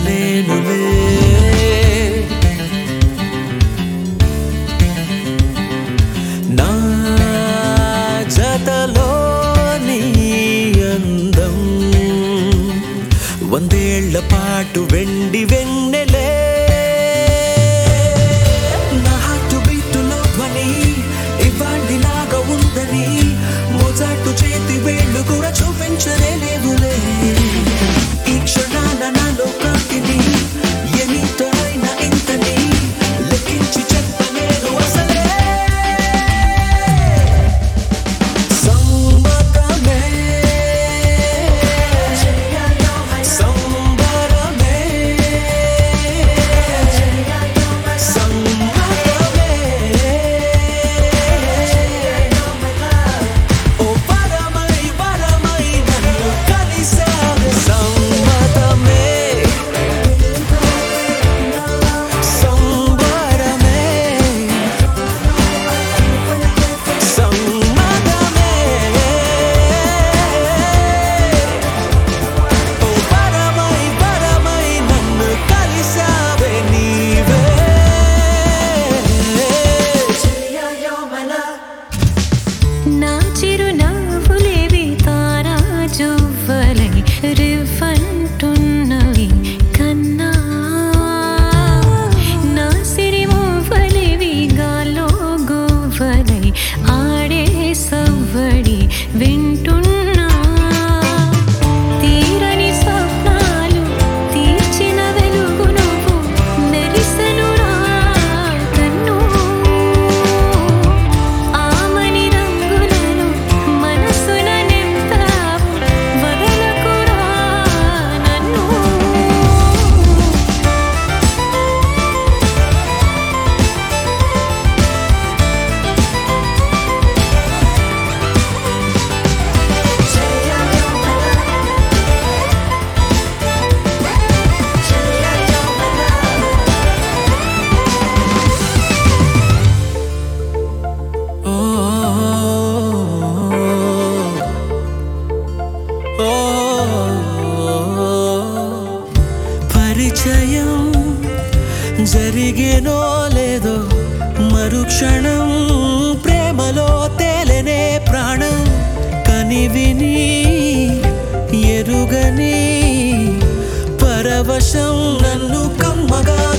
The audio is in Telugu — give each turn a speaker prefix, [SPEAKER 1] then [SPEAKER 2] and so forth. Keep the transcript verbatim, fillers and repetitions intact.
[SPEAKER 1] విడలేనులే. నా జతలోని అందం వందేళ్ల పాటు వెండి వెన్నెలే. నా హార్ట్ బీటులో ధ్వని ఇవాళలాగా ఉందని మోజాటు చేతి వేళ్ళు కూడా చూపించనే లేవులే. ఈ క్షణాల నాలో కాంతిని ఎన్నిటైనా ఇంతని లెక్కించి చెప్పలేను అసలే. సమ్మతమే సంబరమే సమ్మతమే ఓ వరమై వరమై నన్ను కలిసావే. సమ్మతమే సంబరమే సమ్మతమే ఓ వరమై వరమై నన్ను కలిసావే నీవే.
[SPEAKER 2] నా చిరునవ్వులేవి తారా జువ్వలై రివ్వంటున్నవి కన్నా. నా సిరిమూవలేవి గాల్లో గువ్వలై ఆడే సవ్వడి వింటున్నా. తీరని స్వప్నాలు తీర్చిన వెలుగు నువ్వు మెరిసెను నా కన్ను. ఆమని రంగులను మనసున నింపావు వదలకురా నన్ను.
[SPEAKER 1] ఓ ఓ పరిచయం జరిగేనో లేదో మరుక్షణం ప్రేమలో తేలనే ప్రాణం. కనివిని ఎరుగని పరవశం నన్ను కమ్మగా